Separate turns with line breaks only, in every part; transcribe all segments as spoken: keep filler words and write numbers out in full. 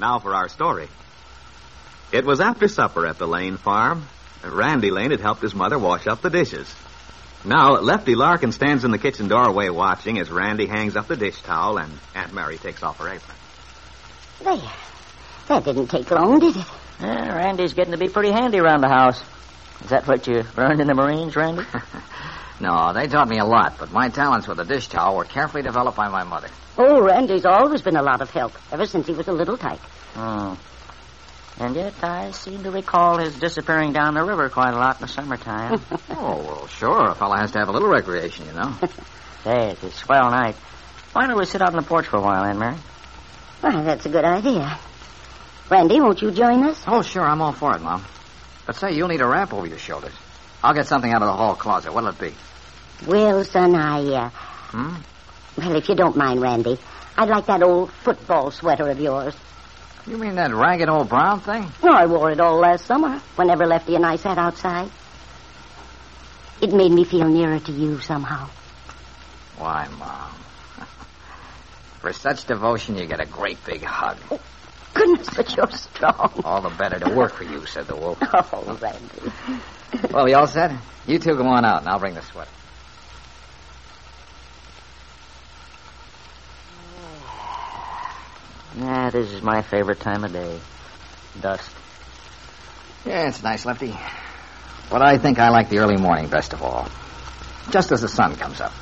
now for our story. It was after supper at the Lane farm. Randy Lane had helped his mother wash up the dishes. Now, Lefty Larkin stands in the kitchen doorway watching as Randy hangs up the dish towel and Aunt Mary takes off her apron.
There. That didn't take long, did it?
Yeah, Randy's getting to be pretty handy around the house. Is that what you learned in the Marines, Randy?
No, they taught me a lot, but my talents with the dish towel were carefully developed by my mother.
Oh, Randy's always been a lot of help, ever since he was a little tyke.
Oh. And yet I seem to recall his disappearing down the river quite a lot in the summertime.
Oh, well, sure. A fella has to have a little recreation, you know.
Hey, it's a swell night. Why don't we sit out on the porch for a while, Aunt Mary?
Why, that's a good idea. Randy, won't you join us?
Oh, sure, I'm all for it, Mom. But say, you'll need a wrap over your shoulders. I'll get something out of the hall closet. What'll it be?
Well, son, I, uh...
Hmm?
Well, if you don't mind, Randy, I'd like that old football sweater of yours.
You mean that ragged old brown thing?
No, I wore it all last summer, whenever Lefty and I sat outside. It made me feel nearer to you somehow.
Why, Mom? For such devotion, you get a great big hug.
Oh, goodness, but you're strong.
All the better to work for you, said the wolf.
Oh, Randy.
Well, you all set? You two go on out, and I'll bring the sweater.
Yeah, this is my favorite time of day. Dusk.
Yeah, it's nice, Lefty. But I think I like the early morning best of all. Just as the sun comes up.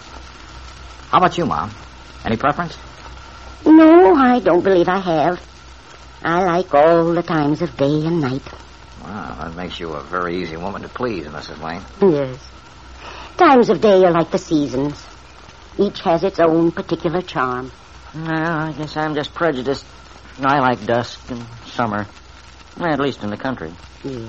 How about you, Mom? Any preference?
No, I don't believe I have. I like all the times of day and night.
Wow, that makes you a very easy woman to please, Missus Lane.
Yes. Times of day are like the seasons. Each has its own particular charm.
Well, I guess I'm just prejudiced. I like dusk and summer. At least in the country.
Yes.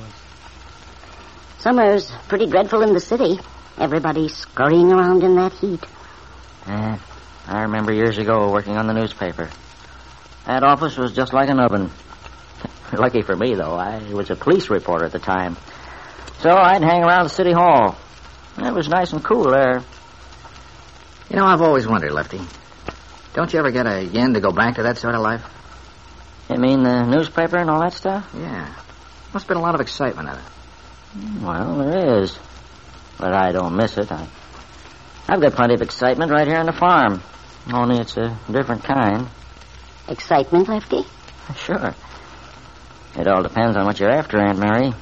Summer's pretty dreadful in the city. Everybody scurrying around in that heat.
Yeah, I remember years ago working on the newspaper. That office was just like an oven. Lucky for me, though, I was a police reporter at the time. So I'd hang around the city hall. It was nice and cool there.
You know, I've always wondered, Lefty. Don't you ever get a yen to go back to that sort of life?
You mean the newspaper and all that stuff?
Yeah. Must have been a lot of excitement in it.
Well, there is. But I don't miss it. I, I've got plenty of excitement right here on the farm. Only it's a different kind.
Excitement, Lefty?
Sure. It all depends on what you're after, Aunt Mary.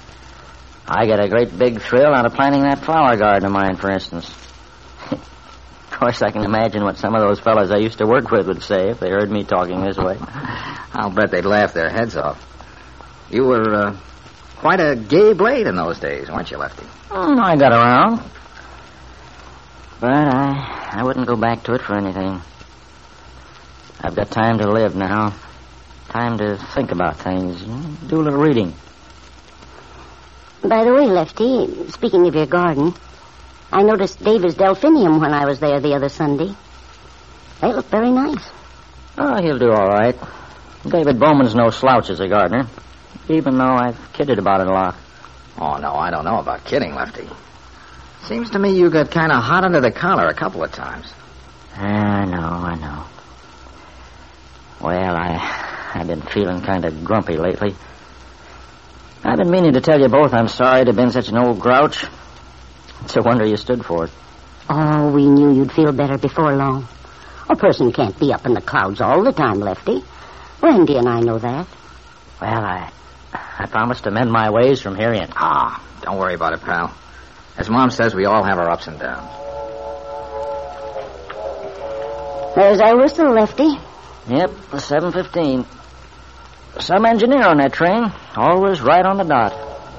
I get a great big thrill out of planting that flower garden of mine, for instance. Of course, I can imagine what some of those fellows I used to work with would say if they heard me talking this way.
I'll bet they'd laugh their heads off. You were uh, quite a gay blade in those days, weren't you, Lefty?
Mm, I got around. But I, I wouldn't go back to it for anything. I've got time to live now. Time to think about things. Do a little reading.
By the way, Lefty, speaking of your garden, I noticed David's delphinium when I was there the other Sunday. They look very nice.
Oh, he'll do all right. David Bowman's no slouch as a gardener, even though I've kidded about it a lot.
Oh, no, I don't know about kidding, Lefty. Seems to me you got kind of hot under the collar a couple of times.
I know, I know. Well, I, I've been feeling kind of grumpy lately. I've been meaning to tell you both I'm sorry to have been such an old grouch. It's a wonder you stood for it.
Oh, we knew you'd feel better before long. A person can't be up in the clouds all the time, Lefty. Randy and I know that.
Well, I I promised to mend my ways from here in.
Ah, don't worry about it, pal. As Mom says, we all have our ups and downs.
There's our whistle, Lefty.
Yep, seven fifteen. Some engineer on that train. Always right on the dot.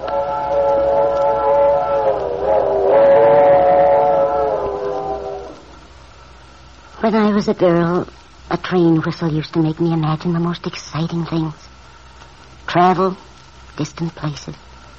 When I was a girl, a train whistle used to make me imagine the most exciting things. Travel, distant places.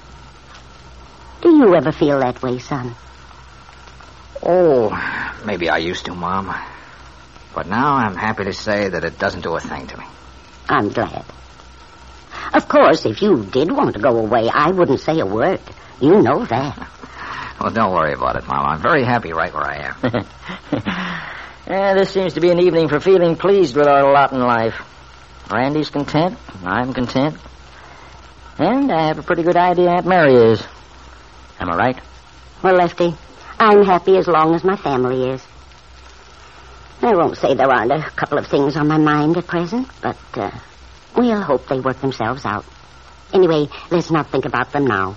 Do you ever feel that way, son?
Oh, maybe I used to, Mom. But now I'm happy to say that it doesn't do a thing to me.
I'm glad. Of course, if you did want to go away, I wouldn't say a word. You know that.
Well, don't worry about it, Mom. I'm very happy right where I am.
Yeah, this seems to be an evening for feeling pleased with our lot in life. Randy's content. I'm content. And I have a pretty good idea Aunt Mary is. Am I right?
Well, Lefty, I'm happy as long as my family is. I won't say there aren't a couple of things on my mind at present, but uh, we'll hope they work themselves out. Anyway, let's not think about them now.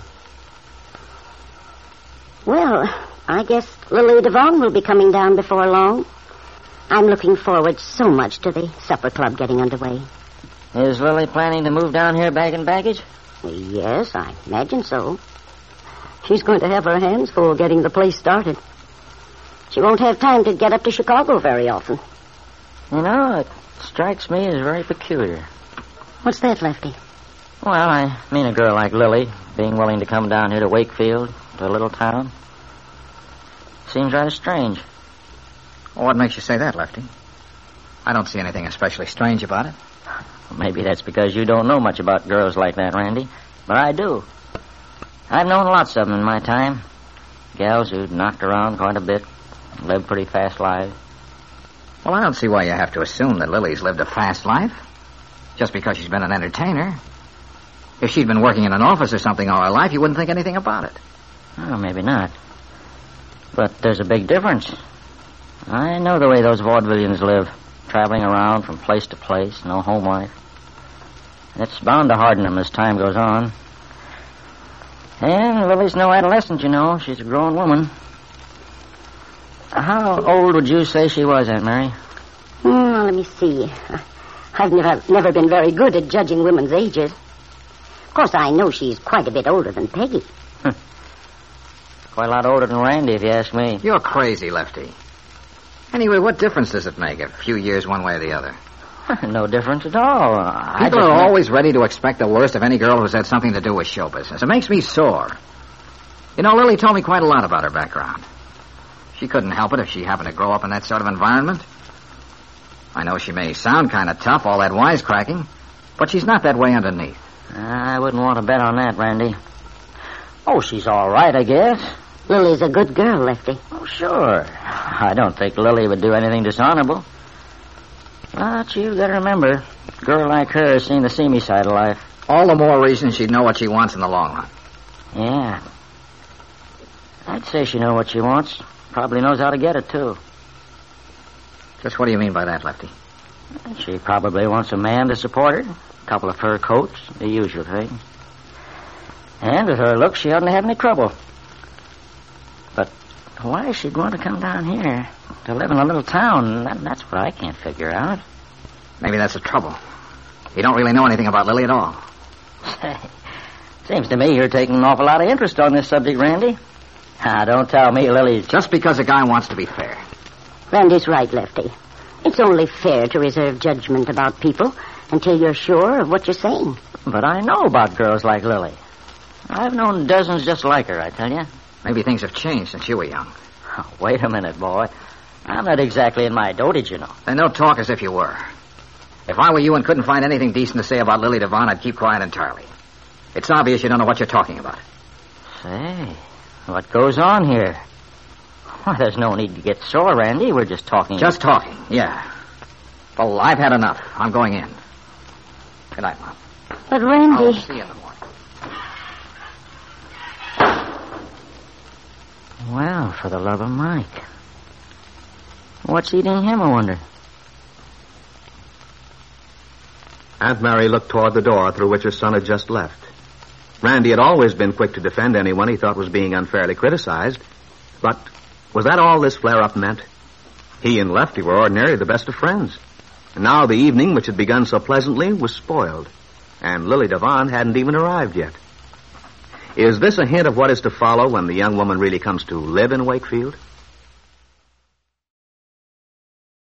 Well, I guess Lily Devon will be coming down before long. I'm looking forward so much to the supper club getting underway.
Is Lily planning to move down here bagging baggage?
Yes, I imagine so. She's going to have her hands full getting the place started. She won't have time to get up to Chicago very often.
You know, it strikes me as very peculiar.
What's that, Lefty?
Well, I mean a girl like Lily being willing to come down here to Wakefield, to a little town. Seems rather strange.
Well, what makes you say that, Lefty? I don't see anything especially strange about it.
Well, maybe that's because you don't know much about girls like that, Randy. But I do. I've known lots of them in my time. Gals who'd knocked around quite a bit, lived pretty fast lives.
Well, I don't see why you have to assume that Lily's lived a fast life. Just because she's been an entertainer. If she'd been working in an office or something all her life, you wouldn't think anything about it.
Oh, maybe not. But there's a big difference. I know the way those vaudevillians live, traveling around from place to place, no home life. It's bound to harden them as time goes on. And Lily's no adolescent, you know. She's a grown woman. How old would you say she was, Aunt Mary?
Hmm, let me see. I've never, never been very good at judging women's ages. Of course, I know she's quite a bit older than Peggy.
Quite a lot older than Randy, if you ask me.
You're crazy, Lefty. Anyway, what difference does it make, a few years one way or the other?
No difference at all. I
People
just
are
meant-
always ready to expect the worst of any girl who's had something to do with show business. It makes me sore. You know, Lily told me quite a lot about her background. She couldn't help it if she happened to grow up in that sort of environment. I know she may sound kind of tough, all that wisecracking, but she's not that way underneath.
I wouldn't want to bet on that, Randy. Oh, she's all right, I guess.
Lily's a good girl, Lefty.
Oh, sure. I don't think Lily would do anything dishonorable. But you've got to remember, a girl like her has seen the seamy side of life.
All the more reason she'd know what she wants in the long run.
Yeah. I'd say she knows what she wants. Probably knows how to get it, too.
Just what do you mean by that, Lefty?
She probably wants a man to support her, a couple of fur coats, the usual thing. And with her looks, she oughtn't to have any trouble. But why she'd want to come down here to live in a little town, that, that's what I can't figure out.
Maybe that's the trouble. You don't really know anything about Lily at all.
Say, seems to me you're taking an awful lot of interest on this subject, Randy. Ah, don't tell me Lily's...
Just because a guy wants to be fair.
Randy's right, Lefty. It's only fair to reserve judgment about people until you're sure of what you're saying.
But I know about girls like Lily. I've known dozens just like her, I tell you.
Maybe things have changed since you were young.
Oh, wait a minute, boy. I'm not exactly in my dotage, you know.
Then don't talk as if you were. If I were you and couldn't find anything decent to say about Lily Devon, I'd keep quiet entirely. It's obvious you don't know what you're talking about.
Say, what goes on here? Why, there's no need to get sore, Randy. We're just talking.
Just talking, yeah. Well, I've had enough. I'm going in. Good night, Mom.
But, Randy...
I'll see you in the morning.
Well, for the love of Mike. What's eating him, I wonder?
Aunt Mary looked toward the door through which her son had just left. Randy had always been quick to defend anyone he thought was being unfairly criticized. But was that all this flare-up meant? He and Lefty were ordinarily the best of friends. And now the evening, which had begun so pleasantly, was spoiled. And Lily Devon hadn't even arrived yet. Is this a hint of what is to follow when the young woman really comes to live in Wakefield?